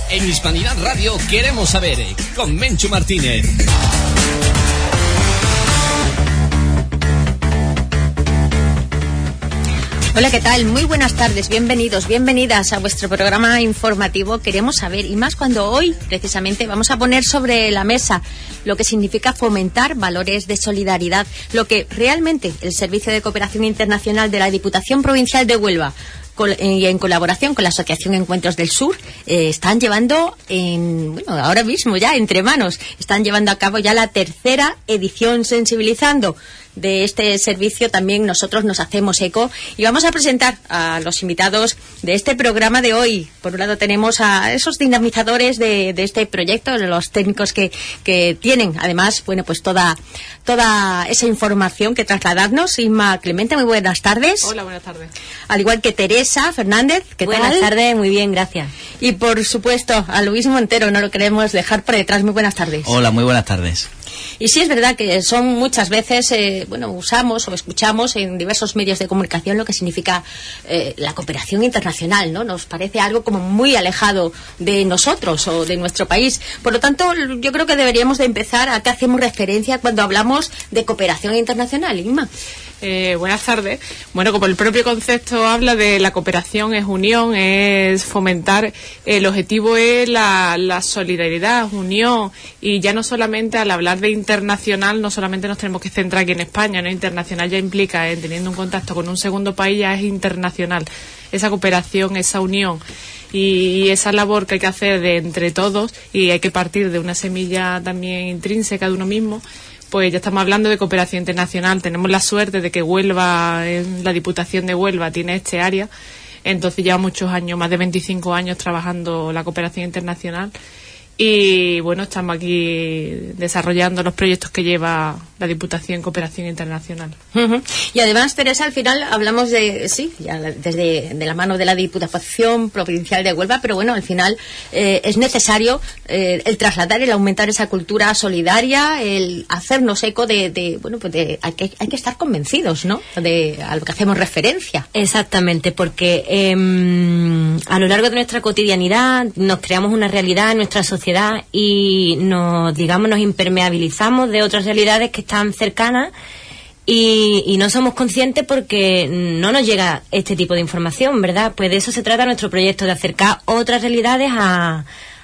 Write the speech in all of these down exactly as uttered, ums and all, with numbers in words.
En Hispanidad Radio queremos saber, con Menchu Martínez. Hola, ¿qué tal? Muy buenas tardes, bienvenidos, bienvenidas a vuestro programa informativo Queremos Saber, y más cuando hoy, precisamente, vamos a poner sobre la mesa lo que significa fomentar valores de solidaridad, lo que realmente el Servicio de Cooperación Internacional de la Diputación Provincial de Huelva y en colaboración con la Asociación Encuentros del Sur eh, están llevando, en, bueno, ahora mismo ya entre manos, están llevando a cabo ya la tercera edición sensibilizando de este servicio. También nosotros nos hacemos eco y vamos a presentar a los invitados de este programa de hoy. Por un lado tenemos a esos dinamizadores de, de este proyecto, los técnicos que, que tienen además, bueno, pues toda, toda esa información que trasladarnos. Inma Clemente, muy buenas tardes. Hola, buenas tardes. Al igual que Teresa Fernández, ¿qué tal? Buenas tardes, muy bien, gracias. Y por supuesto a Luis Montero, no lo queremos dejar por detrás. Muy buenas tardes. Hola, muy buenas tardes. Y sí es verdad que son muchas veces, eh, bueno, usamos o escuchamos en diversos medios de comunicación lo que significa eh, la cooperación internacional, ¿no? Nos parece algo como muy alejado de nosotros o de nuestro país. Por lo tanto, yo creo que deberíamos de empezar a qué hacemos referencia cuando hablamos de cooperación internacional, Inma. Eh, buenas tardes. Bueno, como el propio concepto habla de la cooperación, es unión, es fomentar, el objetivo es la, la solidaridad, unión, y ya no solamente al hablar de internacional, no solamente nos tenemos que centrar aquí en España, ¿no? Internacional ya implica, eh, teniendo un contacto con un segundo país, ya es internacional. Esa cooperación, esa unión y esa labor que hay que hacer de entre todos, y hay que partir de una semilla también intrínseca de uno mismo. Pues ya estamos hablando de cooperación internacional. Tenemos la suerte de que Huelva, la Diputación de Huelva, tiene este área. Entonces lleva muchos años, más de veinticinco años trabajando la cooperación internacional. Y bueno, estamos aquí desarrollando los proyectos que lleva la Diputación en Cooperación Internacional. Uh-huh. Y además, Teresa, al final hablamos de, sí, ya desde de la mano de la Diputación Provincial de Huelva, pero bueno, al final eh, es necesario eh, el trasladar, el aumentar esa cultura solidaria, el hacernos eco de, de bueno, pues de, hay que, hay que estar convencidos, ¿no?, de a lo que hacemos referencia. Exactamente, porque eh, a lo largo de nuestra cotidianidad nos creamos una realidad en nuestra sociedad y nos, digamos, nos impermeabilizamos de otras realidades que están cercanas y, y no somos conscientes porque no nos llega este tipo de información, ¿verdad? Pues de eso se trata nuestro proyecto, de acercar otras realidades a,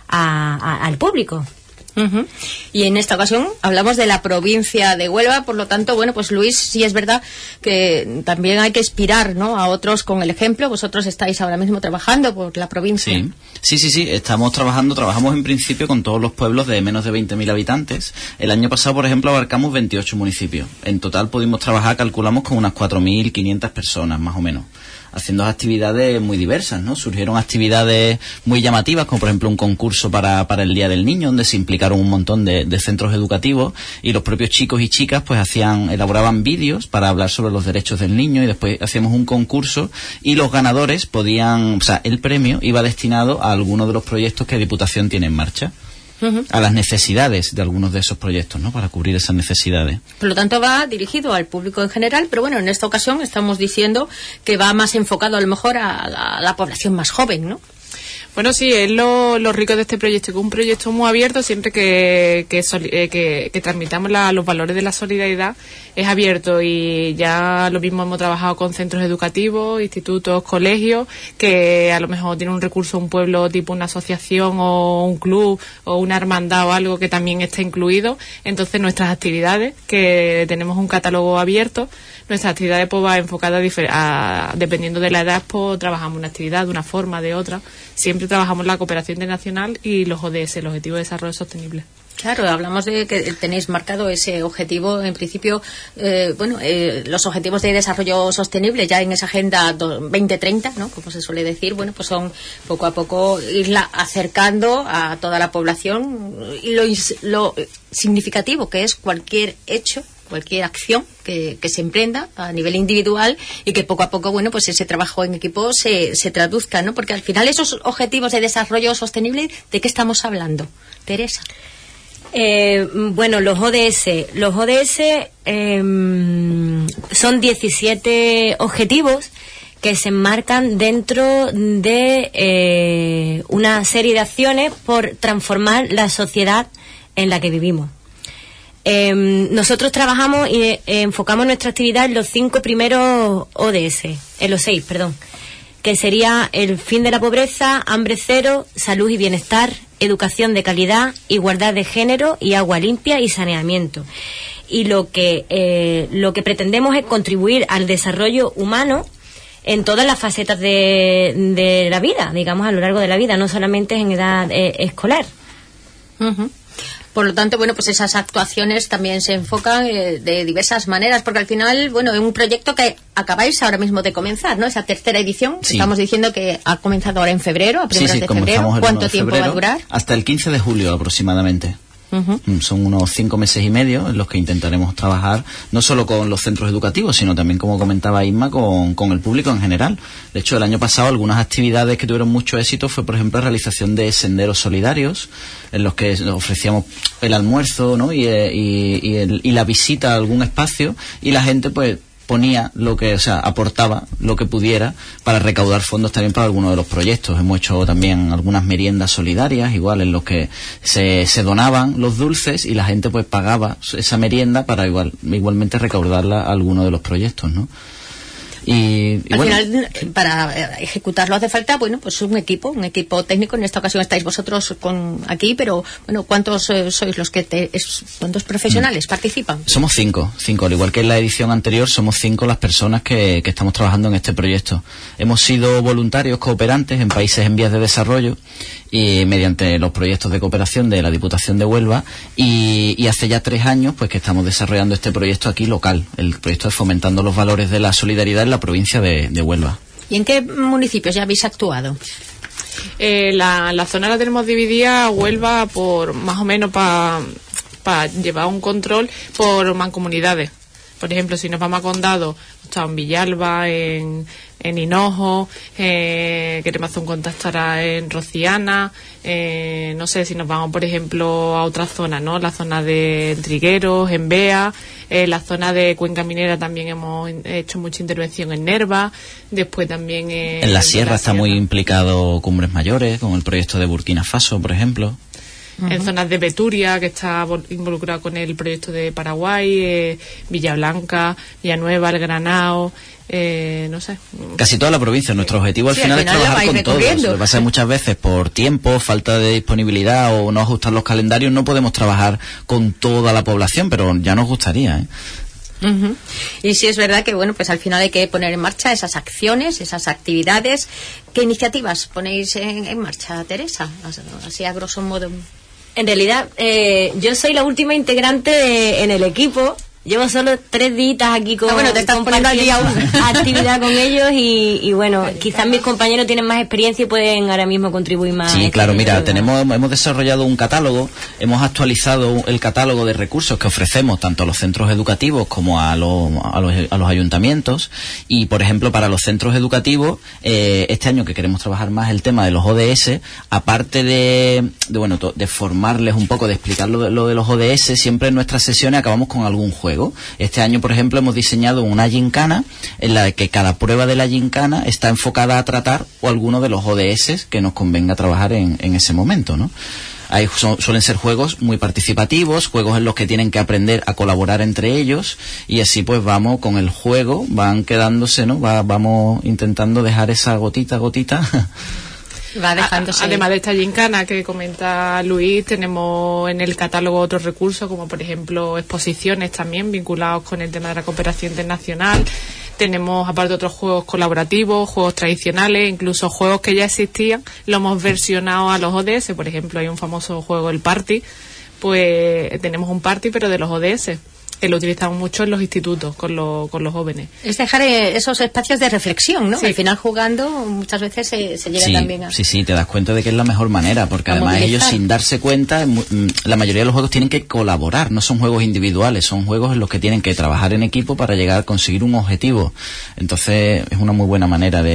a, a, al público. Uh-huh. Y en esta ocasión hablamos de la provincia de Huelva, por lo tanto, bueno, pues Luis, sí es verdad que también hay que inspirar, ¿no?, a otros con el ejemplo. Vosotros estáis ahora mismo trabajando por la provincia. Sí, sí, sí, sí. Estamos trabajando, trabajamos en principio con todos los pueblos de menos de veinte mil habitantes. El año pasado, por ejemplo, abarcamos veintiocho municipios. En total pudimos trabajar, calculamos, con unas cuatro mil quinientas personas, más o menos, haciendo actividades muy diversas, ¿no? Surgieron actividades muy llamativas, como por ejemplo un concurso para, para el Día del Niño, donde se implicaron un montón de, de centros educativos, y los propios chicos y chicas pues hacían, elaboraban vídeos para hablar sobre los derechos del niño, y después hacíamos un concurso y los ganadores podían, o sea, el premio iba destinado a alguno de los proyectos que Diputación tiene en marcha. Uh-huh. A las necesidades de algunos de esos proyectos, ¿no?, para cubrir esas necesidades. Por lo tanto, va dirigido al público en general, pero bueno, en esta ocasión estamos diciendo que va más enfocado a lo mejor a la, a la población más joven, ¿no? Bueno, sí, es lo, lo rico de este proyecto, que es un proyecto muy abierto. Siempre que, que, eh, que, que transmitamos la, los valores de la solidaridad, es abierto, y ya lo mismo hemos trabajado con centros educativos, institutos, colegios, que a lo mejor tienen un recurso, un pueblo tipo una asociación o un club o una hermandad o algo que también está incluido. Entonces nuestras actividades, que tenemos un catálogo abierto, nuestras actividades pues va enfocada a, a, dependiendo de la edad, pues trabajamos una actividad de una forma, de otra. Siempre trabajamos la cooperación internacional y los O D S, el Objetivo de Desarrollo Sostenible. Claro, hablamos de que tenéis marcado ese objetivo, en principio, eh, bueno, eh, los objetivos de desarrollo sostenible ya en esa agenda veinte treinta, ¿no?, como se suele decir, bueno, pues son poco a poco irla acercando a toda la población, y lo, lo significativo que es cualquier hecho, cualquier acción que, que se emprenda a nivel individual, y que poco a poco, bueno, pues ese trabajo en equipo se, se traduzca, ¿no? Porque al final esos objetivos de desarrollo sostenible, ¿de qué estamos hablando, Teresa? Eh, bueno, los O D S, los O D S eh, son diecisiete objetivos que se enmarcan dentro de eh, una serie de acciones por transformar la sociedad en la que vivimos. Eh, nosotros trabajamos y eh, enfocamos nuestra actividad en los cinco primeros O D S, en los seis, perdón, que sería el fin de la pobreza, hambre cero, salud y bienestar, educación de calidad, igualdad de género y agua limpia y saneamiento. Y lo que eh, lo que pretendemos es contribuir al desarrollo humano en todas las facetas de, de la vida, digamos, a lo largo de la vida, no solamente en edad eh, escolar. Uh-huh. Por lo tanto, bueno, pues esas actuaciones también se enfocan eh, de diversas maneras, porque al final, bueno, es un proyecto que acabáis ahora mismo de comenzar, ¿no? Esa tercera edición, sí. Estamos diciendo que ha comenzado ahora en febrero, a primeros sí, sí, de febrero. ¿Cuánto de tiempo febrero, va a durar? Hasta el quince de julio aproximadamente. Uh-huh. Son unos cinco meses y medio en los que intentaremos trabajar no solo con los centros educativos, sino también, como comentaba Isma, con, con el público en general. De hecho, el año pasado algunas actividades que tuvieron mucho éxito fue, por ejemplo, la realización de senderos solidarios, en los que ofrecíamos el almuerzo, ¿no? y, y, y, el, y la visita a algún espacio, y la gente pues ponía lo que, o sea, aportaba lo que pudiera para recaudar fondos también para algunos de los proyectos. Hemos hecho también algunas meriendas solidarias, igual, en los que se, se donaban los dulces y la gente pues pagaba esa merienda para igual igualmente recaudarla a alguno de los proyectos, ¿no? Y, y al bueno, final, para ejecutarlo hace falta, bueno, pues un equipo, un equipo técnico. En esta ocasión estáis vosotros con aquí, pero bueno, ¿cuántos eh, sois los que te, es, cuántos profesionales mm. participan? Somos cinco, cinco, al igual que en la edición anterior, somos cinco las personas que, que estamos trabajando en este proyecto. Hemos sido voluntarios cooperantes en países en vías de desarrollo y mediante los proyectos de cooperación de la Diputación de Huelva, y, y hace ya tres años pues que estamos desarrollando este proyecto aquí local, el proyecto de Fomentando los Valores de la Solidaridad en la provincia de, de Huelva. ¿Y en qué municipios ya habéis actuado? Eh, la, la zona la tenemos dividida, Huelva, por más o menos para pa llevar un control por mancomunidades. Por ejemplo, si nos vamos a Condado, estamos en Villalba, en, en Hinojo, eh, queremos hacer un contacto ahora en Rociana, eh, no sé, si nos vamos, por ejemplo, a otra zona, ¿no? La zona de Trigueros, en Bea, eh, la zona de Cuenca Minera también hemos hecho mucha intervención en Nerva, después también... Eh, en la Sierra la está Sierra. Muy implicado Cumbres Mayores, con el proyecto de Burkina Faso, por ejemplo. Uh-huh. En zonas de Beturia, que está involucrado con el proyecto de Paraguay, eh, Villa Blanca, Villanueva, El Granado, eh, no sé. Casi toda la provincia. Nuestro objetivo al, sí, final, al final es trabajar con todos. Lo que pasa es que muchas veces por tiempo, falta de disponibilidad o no ajustar los calendarios, no podemos trabajar con toda la población, pero ya nos gustaría, ¿eh? Uh-huh. Y sí es verdad que bueno, pues al final hay que poner en marcha esas acciones, esas actividades. ¿Qué iniciativas ponéis en, en marcha, Teresa? Así a grosso modo. En realidad, eh, yo soy la última integrante de, en el equipo. Llevo solo tres días aquí con, ah, bueno, te estás poniendo al día una actividad con ellos y, y bueno, quizás mis compañeros tienen más experiencia y pueden ahora mismo contribuir más. Sí, claro, mira, tenemos hemos desarrollado un catálogo, hemos actualizado el catálogo de recursos que ofrecemos tanto a los centros educativos como a los, a los, a los ayuntamientos, y por ejemplo para los centros educativos, eh, este año que queremos trabajar más el tema de los O D S, aparte de, de bueno, de formarles un poco, de explicar lo de, lo de los O D S, siempre en nuestras sesiones acabamos con algún juego. Este año, por ejemplo, hemos diseñado una gincana en la que cada prueba de la gincana está enfocada a tratar o alguno de los O D S que nos convenga trabajar en, en ese momento, ¿no? Ahí son, suelen ser juegos muy participativos, juegos en los que tienen que aprender a colaborar entre ellos, y así pues vamos con el juego, van quedándose, ¿no? Va, vamos intentando dejar esa gotita, gotita... Va dejándose. Además de esta gincana que comenta Luis, tenemos en el catálogo otros recursos, como por ejemplo exposiciones también vinculados con el tema de la cooperación internacional. Tenemos aparte otros juegos colaborativos, juegos tradicionales, incluso juegos que ya existían, lo hemos versionado a los O D S. Por ejemplo, hay un famoso juego, el Party, pues tenemos un Party pero de los O D S, que lo utilizamos mucho en los institutos con, lo, con los jóvenes. Es dejar eh, esos espacios de reflexión, ¿no? Sí. Al final jugando muchas veces se, se llega sí, también a... Sí, sí, te das cuenta de que es la mejor manera, porque a además movilizar. Ellos sin darse cuenta, la mayoría de los juegos tienen que colaborar, no son juegos individuales, son juegos en los que tienen que trabajar en equipo para llegar a conseguir un objetivo. Entonces es una muy buena manera de,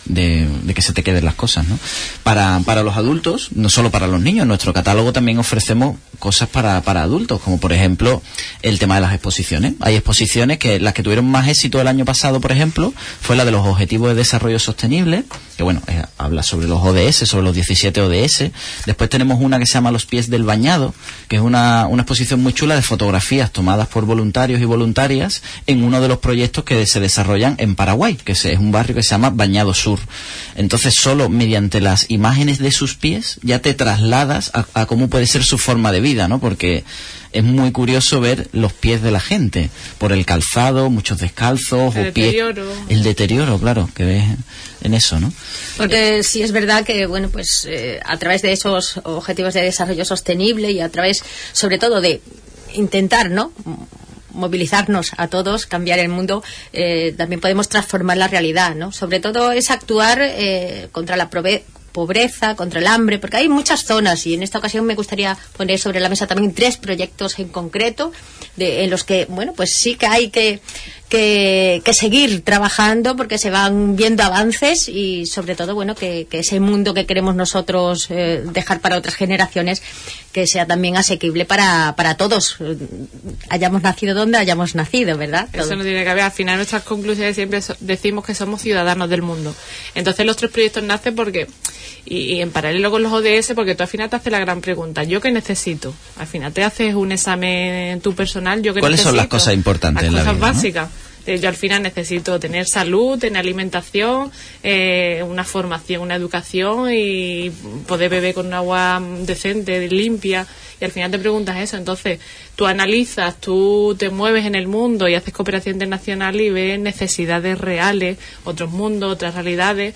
de, de que se te queden las cosas, ¿no? Para, para los adultos, no solo para los niños, en nuestro catálogo también ofrecemos cosas para, para adultos, como por ejemplo el tema de las exposiciones. Hay exposiciones que las que tuvieron más éxito el año pasado, por ejemplo, fue la de los Objetivos de Desarrollo Sostenible, que bueno, eh, habla sobre los O D S, sobre los diecisiete O D S. Después tenemos una que se llama Los Pies del Bañado, que es una, una exposición muy chula de fotografías tomadas por voluntarios y voluntarias en uno de los proyectos que se desarrollan en Paraguay, que es un barrio que se llama Bañado Sur. Entonces, solo mediante las imágenes de sus pies ya te trasladas a, a cómo puede ser su forma de vida, ¿no? Porque es muy curioso ver los pies de la gente, por el calzado, muchos descalzos, el o deterioro. Pies, el deterioro, claro, que ves en eso, ¿no? Porque sí es verdad que, bueno, pues eh, a través de esos objetivos de desarrollo sostenible y a través, sobre todo, de intentar, ¿no?, movilizarnos a todos, cambiar el mundo, eh, también podemos transformar la realidad, ¿no? Sobre todo es actuar eh, contra la prove- pobreza, contra el hambre, porque hay muchas zonas y en esta ocasión me gustaría poner sobre la mesa también tres proyectos en concreto de, en los que, bueno, pues sí que hay que, que, que seguir trabajando porque se van viendo avances y sobre todo, bueno, que, que ese mundo que queremos nosotros eh, dejar para otras generaciones que sea también asequible para, para todos, hayamos nacido donde hayamos nacido, ¿verdad? Eso Todos. no tiene que ver. Al final nuestras conclusiones siempre so- decimos que somos ciudadanos del mundo. Entonces los tres proyectos nacen porque, y, y en paralelo con los O D S, porque tú al final te haces la gran pregunta, ¿yo qué necesito? Al final te haces un examen tú personal, ¿yo qué ¿Cuáles necesito? son las cosas importantes las en la cosas vida, básicas. ¿No? Yo al final necesito tener salud, tener alimentación, eh, una formación, una educación y poder beber con agua decente, limpia. Y al final te preguntas eso. Entonces tú analizas, tú te mueves en el mundo y haces cooperación internacional y ves necesidades reales, otros mundos, otras realidades.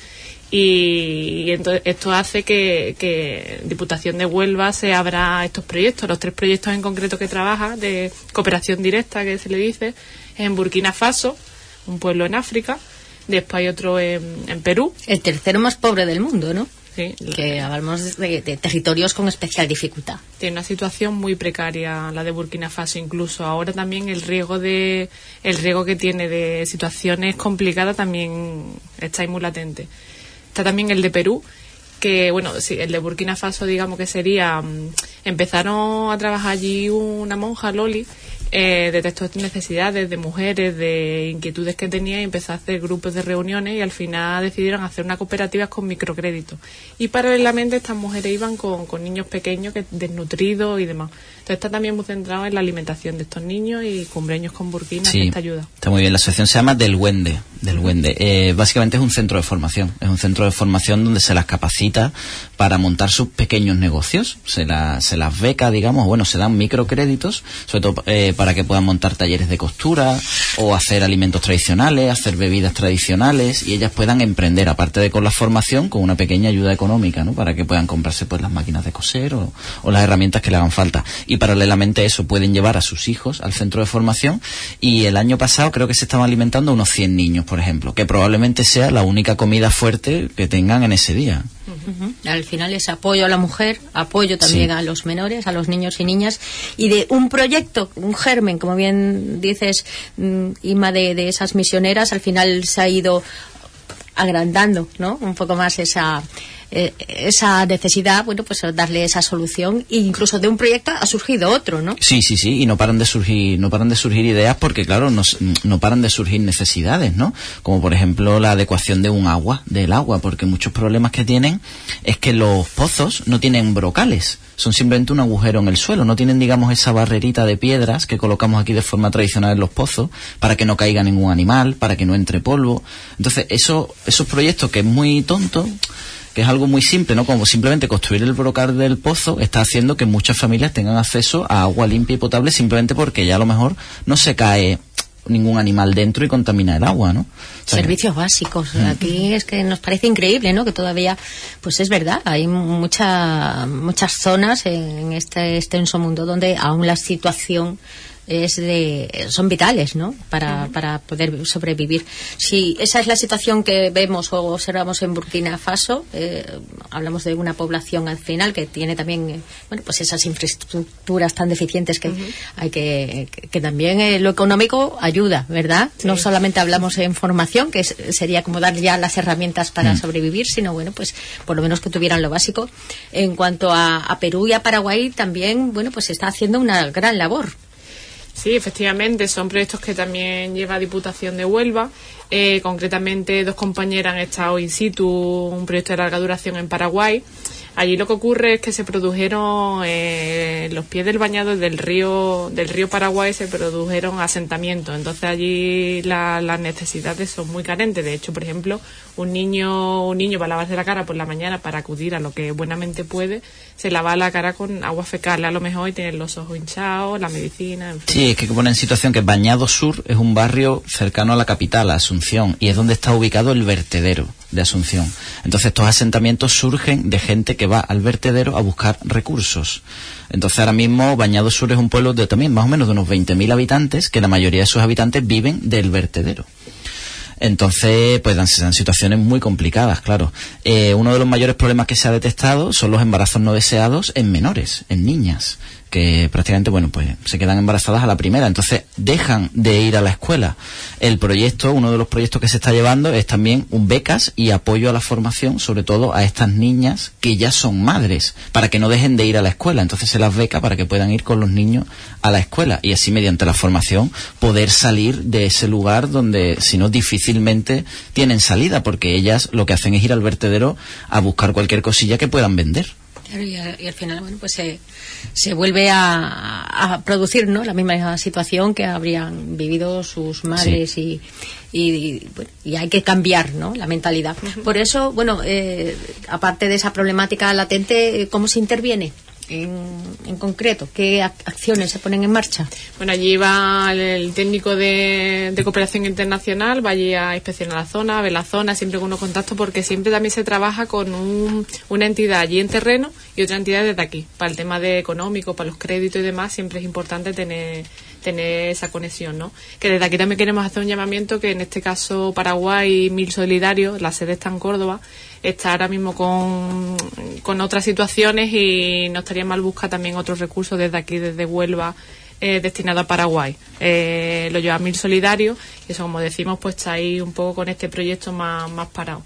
Y, y entonces esto hace que, que Diputación de Huelva se abra estos proyectos. Los tres proyectos en concreto que trabaja, de cooperación directa, que se le dice, en Burkina Faso, un pueblo en África. Después hay otro en, en Perú. El tercero más pobre del mundo, ¿no? Sí. Que hablamos de, de territorios con especial dificultad. Tiene una situación muy precaria la de Burkina Faso, incluso ahora también el riesgo de el riesgo que tiene de situaciones complicadas también está ahí muy latente. Está también el de Perú, que bueno, sí, el de Burkina Faso digamos que sería, empezaron a trabajar allí una monja, Loli, eh, detectó necesidades de mujeres, de inquietudes que tenía y empezó a hacer grupos de reuniones y al final decidieron hacer unas cooperativas con microcréditos. Y paralelamente estas mujeres iban con, con niños pequeños, que desnutridos y demás. Entonces está también muy centrado en la alimentación de estos niños y cumpleaños con Burkina, Sí, que esta ayuda. Está muy bien. La asociación se llama Del Huende. Del Huende. Eh, básicamente es un centro de formación. Es un centro de formación donde se las capacita para montar sus pequeños negocios. Se, la, se las beca, digamos, bueno, se dan microcréditos, sobre todo eh, para que puedan montar talleres de costura o hacer alimentos tradicionales, hacer bebidas tradicionales y ellas puedan emprender, aparte de con la formación, con una pequeña ayuda económica, ¿no? Para que puedan comprarse pues las máquinas de coser o, o las herramientas que le hagan falta. Y paralelamente a eso pueden llevar a sus hijos al centro de formación y el año pasado creo que se estaban alimentando unos cien niños, por ejemplo, que probablemente sea la única comida fuerte que tengan en ese día. Uh-huh. Al final es apoyo a la mujer, apoyo también Sí. a los menores, a los niños y niñas, y de un proyecto, un germen, como bien dices, mm, Ima, de, de esas misioneras, al final se ha ido agrandando, ¿no? Un poco más esa eh, esa necesidad, bueno, pues darle esa solución e incluso de un proyecto ha surgido otro, ¿no? Sí, sí, sí, y no paran de surgir, no paran de surgir ideas porque, claro, no, no paran de surgir necesidades, ¿no? Como por ejemplo la adecuación de un agua, del agua, porque muchos problemas que tienen es que los pozos no tienen brocales, son simplemente un agujero en el suelo, no tienen, digamos, esa barrerita de piedras que colocamos aquí de forma tradicional en los pozos para que no caiga ningún animal, para que no entre polvo. Entonces, eso, esos proyectos que es muy tonto, que es algo muy simple, ¿no? Como simplemente construir el brocal del pozo, está haciendo que muchas familias tengan acceso a agua limpia y potable simplemente porque ya a lo mejor no se cae ningún animal dentro y contamina el agua, ¿no? O sea, Servicios básicos. Aquí es que nos parece increíble, ¿no? Que todavía, pues es verdad, hay mucha, muchas zonas en este extenso mundo donde aún la situación es de, son vitales, ¿no? Para, uh-huh. para poder sobrevivir. Si esa es la situación que vemos o observamos en Burkina Faso, eh, hablamos de una población al final que tiene también, eh, bueno, pues esas infraestructuras tan deficientes que uh-huh. hay que, que, que también eh, lo económico ayuda, ¿verdad? Sí. No solamente hablamos en formación, que es, sería como dar ya las herramientas para uh-huh. sobrevivir, sino, bueno, pues por lo menos que tuvieran lo básico. En cuanto a, a Perú y a Paraguay, también, bueno, pues se está haciendo una gran labor. Sí, efectivamente, son proyectos que también lleva Diputación de Huelva. Eh, concretamente, dos compañeras han estado in situ, un proyecto de larga duración en Paraguay. Allí lo que ocurre es que se produjeron eh, en los pies del bañado del río del río Paraguay, se produjeron asentamientos. Entonces allí la, las necesidades son muy carentes. De hecho, por ejemplo, un niño un niño para lavarse la cara por la mañana, para acudir a lo que buenamente puede, se lava la cara con agua fecal a lo mejor y tiene los ojos hinchados, la medicina, en fin. Sí, es que pone en situación que Bañado Sur es un barrio cercano a la capital, a Asunción, y es donde está ubicado el vertedero de Asunción. Entonces estos asentamientos surgen de gente que va al vertedero a buscar recursos. Entonces ahora mismo Bañado Sur es un pueblo de también más o menos de unos veinte mil habitantes, que la mayoría de sus habitantes viven del vertedero. Entonces, pues dan, dan situaciones muy complicadas, claro. Eh, uno de los mayores problemas que se ha detectado son los embarazos no deseados en menores, en niñas, que prácticamente, bueno, pues se quedan embarazadas a la primera, entonces dejan de ir a la escuela. El proyecto, uno de los proyectos que se está llevando es también un becas y apoyo a la formación, sobre todo a estas niñas que ya son madres, para que no dejen de ir a la escuela. Entonces se las beca para que puedan ir con los niños a la escuela y así mediante la formación poder salir de ese lugar donde, si no, difícilmente tienen salida, porque ellas lo que hacen es ir al vertedero a buscar cualquier cosilla que puedan vender. Y, a, y al final, bueno, pues se, se vuelve a, a producir, ¿no?, la misma situación que habrían vivido sus madres. Sí. y, y, y, bueno, y hay que cambiar, ¿no?, la mentalidad. Uh-huh. Por eso, bueno, eh, aparte de esa problemática latente, ¿cómo se interviene? En, en concreto, ¿qué acciones se ponen en marcha? Bueno, allí va el, el técnico de, de cooperación internacional, va allí a inspeccionar la zona, a ver la zona, siempre con unos contactos, porque siempre también se trabaja con un, una entidad allí en terreno y otra entidad desde aquí. Para el tema de económico, para los créditos y demás, siempre es importante tener tener esa conexión, ¿no? Que desde aquí también queremos hacer un llamamiento, que en este caso Paraguay Mil Solidarios, la sede está en Córdoba, está ahora mismo con, con otras situaciones y no estaría mal buscar también otros recursos desde aquí, desde Huelva, eh, destinado a Paraguay. Eh, lo lleva Mil Solidarios y eso, como decimos, pues está ahí un poco con este proyecto más, más parado.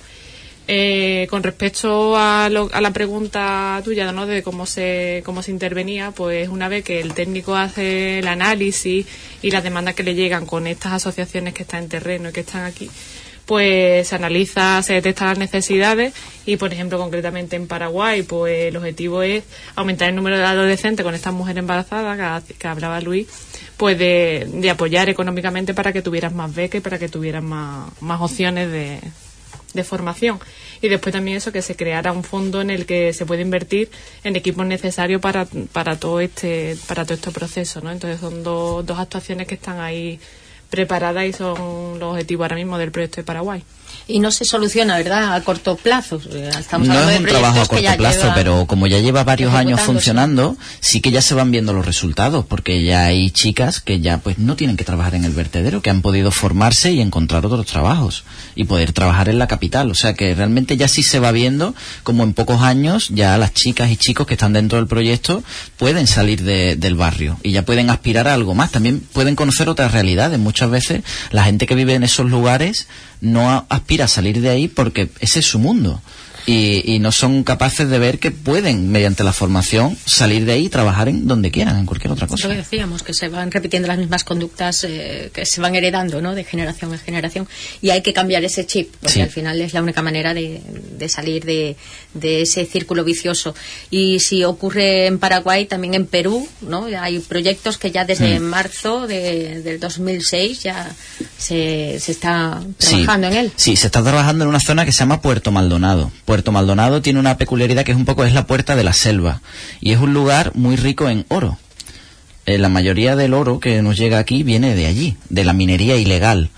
Eh, con respecto a, lo, a la pregunta tuya, ¿no?, de cómo se cómo se intervenía, pues una vez que el técnico hace el análisis y las demandas que le llegan con estas asociaciones que están en terreno y que están aquí, pues se analiza, se detectan las necesidades y, por ejemplo, concretamente en Paraguay, pues el objetivo es aumentar el número de adolescentes con estas mujeres embarazadas que, que hablaba Luis, pues de, de apoyar económicamente para que tuvieran más becas y para que tuvieran más, más opciones de de formación. Y después también eso, que se creara un fondo en el que se puede invertir en equipos necesarios para para todo este para todo este proceso, ¿no? Entonces son dos dos actuaciones que están ahí preparadas y son los objetivos ahora mismo del proyecto de Paraguay. Y no se soluciona, ¿verdad?, a corto plazo. Estamos no hablando es un de trabajo a corto plazo, lleva... pero como ya lleva varios años funcionando, sí que ya se van viendo los resultados, porque ya hay chicas que ya pues no tienen que trabajar en el vertedero, que han podido formarse y encontrar otros trabajos y poder trabajar en la capital. O sea que realmente ya sí se va viendo como en pocos años ya las chicas y chicos que están dentro del proyecto pueden salir de, del barrio y ya pueden aspirar a algo más. También pueden conocer otras realidades. Muchas veces la gente que vive en esos lugares no aspira a salir de ahí porque ese es su mundo y, y no son capaces de ver que pueden, mediante la formación, salir de ahí y trabajar en donde quieran, en cualquier otra cosa. Lo que decíamos, que se van repitiendo las mismas conductas eh, que se van heredando, ¿no?, de generación en generación, y hay que cambiar ese chip, porque sí, al final es la única manera de, de salir de, de ese círculo vicioso. Y si ocurre en Paraguay, también en Perú, ¿no?, hay proyectos que ya desde mm. marzo de, del dos mil seis ya se, se está trabajando sí, en él. Sí, se está trabajando en una zona que se llama Puerto Maldonado. Puerto Maldonado tiene una peculiaridad que es un poco es la puerta de la selva y es un lugar muy rico en oro. Eh, la mayoría del oro que nos llega aquí viene de allí, de la minería ilegal.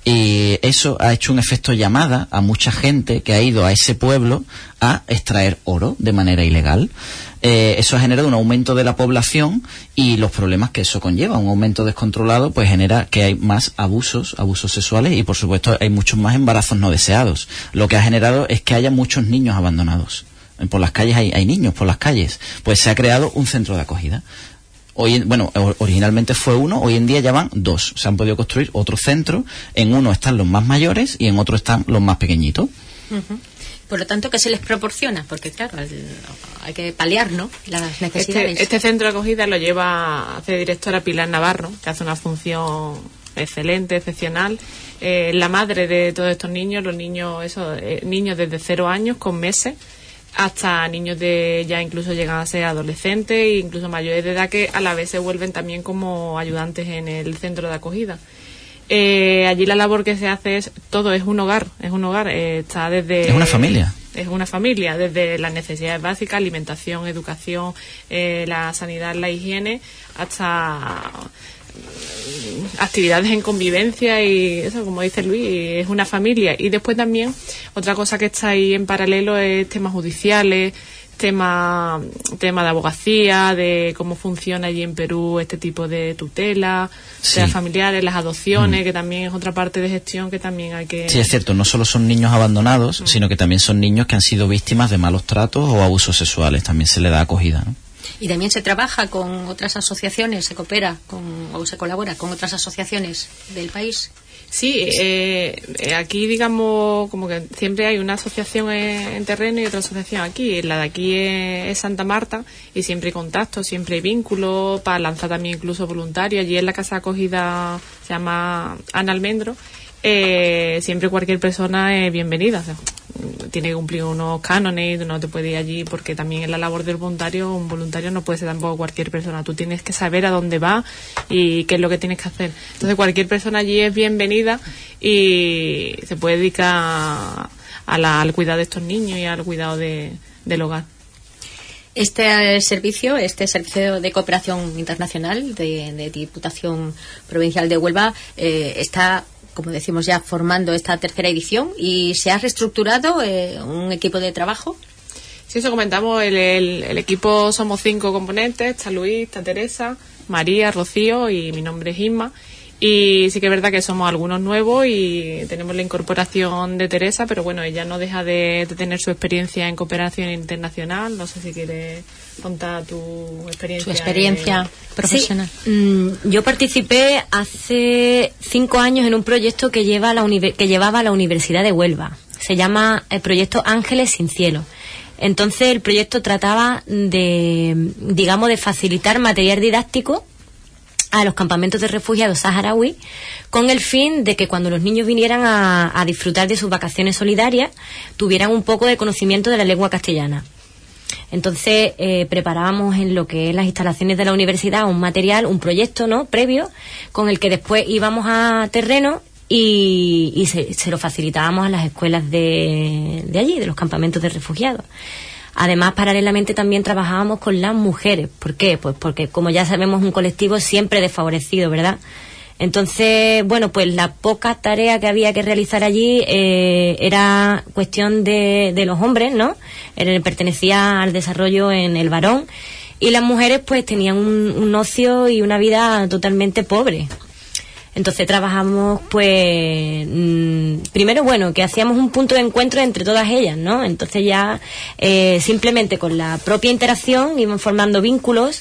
Y eso ha hecho un efecto llamada a mucha gente que ha ido a ese pueblo a extraer oro de manera ilegal. Eh, eso ha generado un aumento de la población y los problemas que eso conlleva. Un aumento descontrolado pues genera que hay más abusos, abusos sexuales y por supuesto hay muchos más embarazos no deseados. Lo que ha generado es que haya muchos niños abandonados. Por las calles hay, hay niños, por las calles. Pues se ha creado un centro de acogida. Hoy, bueno, originalmente fue uno, hoy en día ya van dos. Se han podido construir otro centro. En uno están los más mayores y en otro están los más pequeñitos. Uh-huh. Por lo tanto, ¿qué se les proporciona? Porque, claro, hay que paliar, ¿no?, las necesidades. Este, este centro de acogida lo lleva hace directora Pilar Navarro, que hace una función excelente, excepcional. Eh, la madre de todos estos niños, los niños, eso, eh, niños desde cero años, con meses, hasta niños de ya incluso llegan a ser adolescentes e incluso mayores de edad, que a la vez se vuelven también como ayudantes en el centro de acogida. Eh, allí la labor que se hace es, todo es un hogar, es un hogar, eh, está desde... Es una familia. Es una familia, desde las necesidades básicas, alimentación, educación, eh, la sanidad, la higiene, hasta actividades en convivencia y eso, como dice Luis, es una familia. Y después también otra cosa que está ahí en paralelo es temas judiciales, tema tema de abogacía, de cómo funciona allí en Perú este tipo de tutela, sí. de las familiares, las adopciones, mm. que también es otra parte de gestión que también hay que... Sí, es cierto, no solo son niños abandonados, mm. sino que también son niños que han sido víctimas de malos tratos o abusos sexuales, también se le da acogida, ¿no? Y también se trabaja con otras asociaciones, se coopera con, o se colabora con otras asociaciones del país. Sí, eh, aquí digamos como que siempre hay una asociación en, en terreno y otra asociación aquí. La de aquí es, es Santa Marta y siempre hay contacto, siempre hay vínculos para lanzar también incluso voluntarios. Allí en la casa de acogida se llama Ana Almendro. Eh, siempre cualquier persona es bienvenida. O sea, tiene que cumplir unos cánones, no te puedes ir allí porque también en la labor del voluntario, un voluntario no puede ser tampoco cualquier persona. Tú tienes que saber a dónde va y qué es lo que tienes que hacer. Entonces cualquier persona allí es bienvenida y se puede dedicar a la, al cuidado de estos niños y al cuidado de, del hogar. Este servicio, este servicio de cooperación internacional de, de Diputación Provincial de Huelva eh, está, como decimos ya, formando esta tercera edición y se ha reestructurado eh, un equipo de trabajo. Sí, eso comentamos, el, el, el equipo somos cinco componentes, está Luis, está Teresa, María, Rocío y mi nombre es Isma. Y sí que es verdad que somos algunos nuevos y tenemos la incorporación de Teresa, pero bueno, ella no deja de, de tener su experiencia en cooperación internacional. No sé si quieres contar tu experiencia. Su experiencia en... profesional. Sí, mmm, yo participé hace cinco años en un proyecto que, lleva la uni- que llevaba la Universidad de Huelva. Se llama el proyecto Ángeles sin Cielo. Entonces el proyecto trataba de, digamos, de facilitar material didáctico a los campamentos de refugiados saharaui con el fin de que cuando los niños vinieran a, a disfrutar de sus vacaciones solidarias tuvieran un poco de conocimiento de la lengua castellana. Entonces eh, preparábamos en lo que es las instalaciones de la universidad un material, un proyecto, ¿no?, previo, con el que después íbamos a terreno y, y se, se lo facilitábamos a las escuelas de, de allí, de los campamentos de refugiados. Además, paralelamente también trabajábamos con las mujeres. ¿Por qué? Pues porque, como ya sabemos, un colectivo siempre desfavorecido, ¿verdad? Entonces, bueno, pues la poca tarea que había que realizar allí eh, era cuestión de, de los hombres, ¿no? Era, pertenecía al desarrollo en el varón. Y las mujeres, pues, tenían un, un ocio y una vida totalmente pobre. Entonces trabajamos, pues, mmm, primero, bueno, que hacíamos un punto de encuentro entre todas ellas, ¿no? Entonces ya eh, simplemente con la propia interacción íbamos formando vínculos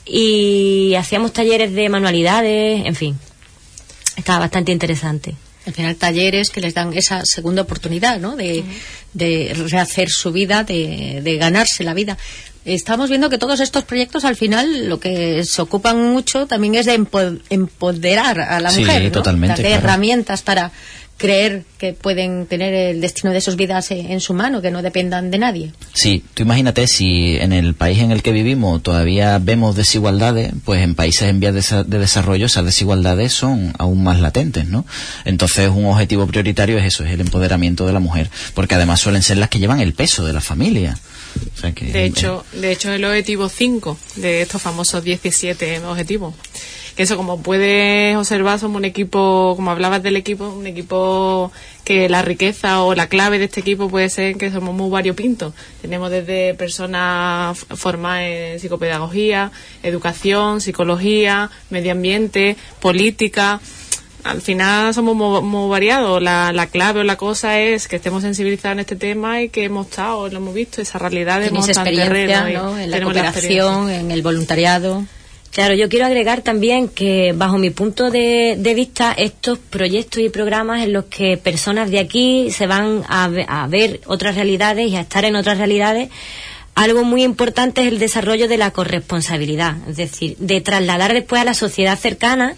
y hacíamos talleres de manualidades, en fin, estaba bastante interesante. Al final, talleres que les dan esa segunda oportunidad, ¿no?, de, uh-huh. de rehacer su vida, de, de ganarse la vida. Estamos viendo que todos estos proyectos, al final, lo que se ocupan mucho también es de empo- empoderar a la sí, mujer, ¿no? Totalmente, de claro. herramientas para creer que pueden tener el destino de sus vidas en su mano, que no dependan de nadie. Sí, tú imagínate si en el país en el que vivimos todavía vemos desigualdades, pues en países en vías de, de desarrollo esas desigualdades son aún más latentes, ¿no? Entonces un objetivo prioritario es eso, es el empoderamiento de la mujer, porque además suelen ser las que llevan el peso de la familia. O sea que, de hecho, eh, de hecho el objetivo cinco de estos famosos diecisiete objetivos, Que eso, como puedes observar, somos un equipo, como hablabas del equipo, un equipo que la riqueza o la clave de este equipo puede ser que somos muy variopintos. Tenemos desde personas formadas en psicopedagogía, educación, psicología, medio ambiente, política. Al final somos muy, muy variados. La, la clave o la cosa es que estemos sensibilizados en este tema y que hemos estado, lo hemos visto, esa realidad de Tenéis experiencia, ¿no? En la cooperación, en el voluntariado. Claro, yo quiero agregar también que, bajo mi punto de, de vista, estos proyectos y programas en los que personas de aquí se van a, a ver otras realidades y a estar en otras realidades, algo muy importante es el desarrollo de la corresponsabilidad, es decir, de trasladar después a la sociedad cercana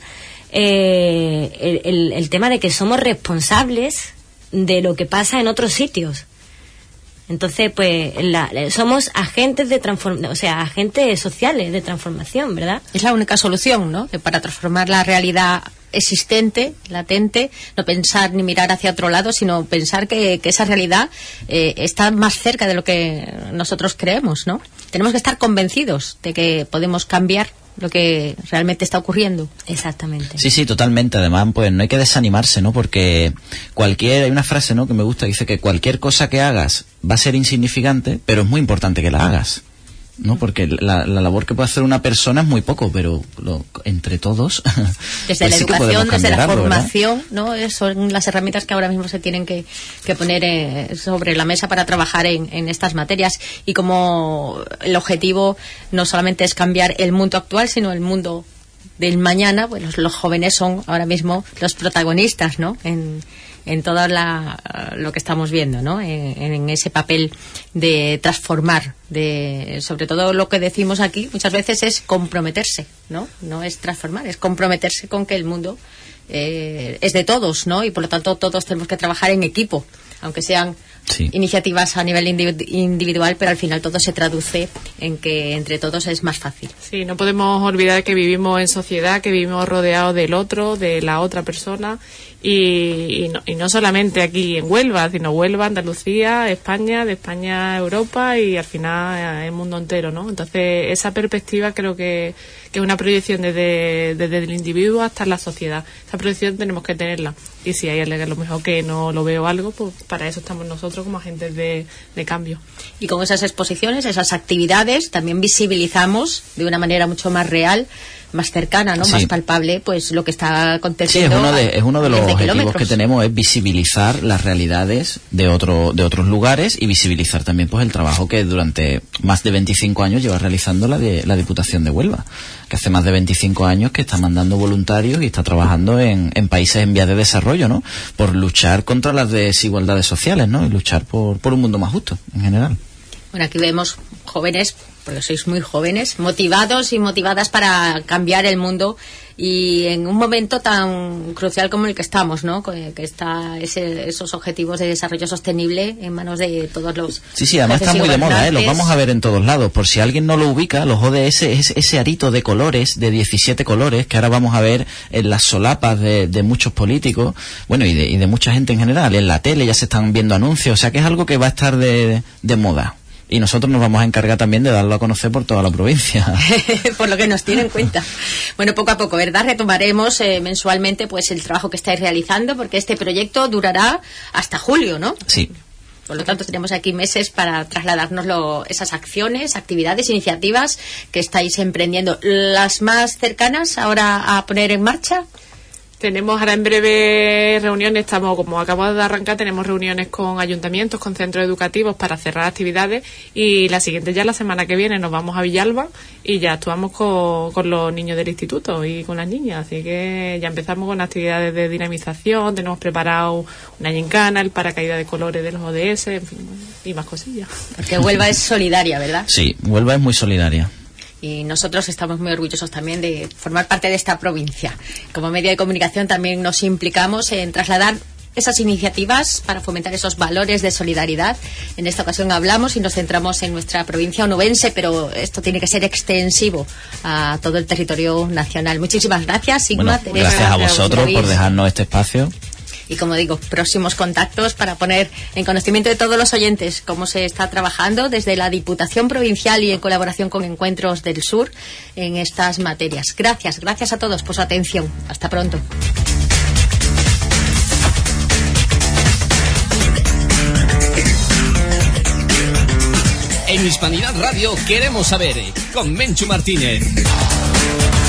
eh, el, el, el tema de que somos responsables de lo que pasa en otros sitios. Entonces, pues, la, somos agentes de transformación, o sea, agentes sociales de transformación, ¿verdad? Es la única solución, ¿no? Que para transformar la realidad existente, latente, no pensar ni mirar hacia otro lado, sino pensar que, que esa realidad eh, está más cerca de lo que nosotros creemos, ¿no? Tenemos que estar convencidos de que podemos cambiar lo que realmente está ocurriendo. Exactamente. Sí, sí, totalmente. Además, pues no hay que desanimarse, ¿no? Porque cualquier, hay una frase, ¿no?, que me gusta, dice que cualquier cosa que hagas va a ser insignificante, pero es muy importante que la hagas, ¿no? Porque la, la labor que puede hacer una persona es muy poco, pero lo, entre todos desde pues la sí educación, desde la algo, formación, ¿no? Son las herramientas que ahora mismo se tienen que, que poner eh, sobre la mesa para trabajar en, en estas materias. Y como el objetivo no solamente es cambiar el mundo actual, sino el mundo del mañana, pues los, los jóvenes son ahora mismo los protagonistas, ¿no? En, en todo la, lo que estamos viendo, ¿no? En, en ese papel de transformar, de sobre todo lo que decimos aquí muchas veces es comprometerse, ¿no? No es transformar, es comprometerse con que el mundo eh, es de todos, ¿no? Y por lo tanto todos tenemos que trabajar en equipo, aunque sean sí. iniciativas a nivel individual, pero al final todo se traduce en que entre todos es más fácil. Sí, no podemos olvidar que vivimos en sociedad, que vivimos rodeados del otro, de la otra persona, y, y, no, y no solamente aquí en Huelva, sino Huelva, Andalucía, España, de España a Europa y al final el mundo entero, ¿no? Entonces esa perspectiva creo que, que es una proyección desde, desde el individuo hasta la sociedad. Esa proyección tenemos que tenerla, y si hay alguien a lo mejor que no lo veo algo, pues para eso estamos nosotros como agentes de, de cambio. Y con esas exposiciones, esas actividades, también visibilizamos de una manera mucho más real, más cercana, ¿no? Sí. Más palpable, pues lo que está aconteciendo. Sí, es uno de, es uno de los objetivos kilómetros. que tenemos, es visibilizar las realidades de otro, de otros lugares y visibilizar también pues el trabajo que durante más de veinticinco años lleva realizando la, de, la Diputación de Huelva, que hace más de veinticinco años que está mandando voluntarios y está trabajando en, en países en vías de desarrollo, ¿no? Por luchar contra las desigualdades sociales, ¿no? Y luchar por, por un mundo más justo, en general. Bueno, aquí vemos jóvenes, porque sois muy jóvenes, motivados y motivadas para cambiar el mundo, y en un momento tan crucial como el que estamos, ¿no? Que, que está ese, esos objetivos de desarrollo sostenible en manos de todos los... Sí, sí, además está muy de moda, ¿eh? Los vamos a ver en todos lados. Por si alguien no lo ubica, los O D S es ese arito de colores, de diecisiete colores, que ahora vamos a ver en las solapas de, de muchos políticos, bueno, y de, y de mucha gente en general. En la tele ya se están viendo anuncios, o sea que es algo que va a estar de, de moda. Y nosotros nos vamos a encargar también de darlo a conocer por toda la provincia. Por lo que nos tiene en cuenta. Bueno, poco a poco, ¿verdad? Retomaremos eh, mensualmente pues el trabajo que estáis realizando, porque este proyecto durará hasta julio, ¿no? Sí. Por lo tanto, tenemos aquí meses para trasladarnos esas acciones, actividades, iniciativas que estáis emprendiendo. ¿Las más cercanas ahora a poner en marcha? Tenemos ahora en breve reuniones, estamos como acabamos de arrancar, tenemos reuniones con ayuntamientos, con centros educativos para cerrar actividades, y la siguiente ya la semana que viene nos vamos a Villalba y ya actuamos con, con los niños del instituto y con las niñas, así que ya empezamos con actividades de dinamización, tenemos preparado una gincana, el paracaídas de colores de los O D S, en fin, y más cosillas. Porque Huelva es solidaria, ¿verdad? Sí, Huelva es muy solidaria. Y nosotros estamos muy orgullosos también de formar parte de esta provincia. Como medio de comunicación también nos implicamos en trasladar esas iniciativas para fomentar esos valores de solidaridad. En esta ocasión hablamos y nos centramos en nuestra provincia onubense, pero esto tiene que ser extensivo a todo el territorio nacional. Muchísimas gracias, Sigma, bueno, Teresa. Gracias a vosotros por dejarnos este espacio. y, como digo, próximos contactos para poner en conocimiento de todos los oyentes cómo se está trabajando desde la Diputación Provincial y en colaboración con Encuentros del Sur en estas materias. Gracias, gracias a todos por su atención. Hasta pronto. En Hispanidad Radio queremos saber, con Menchu Martínez.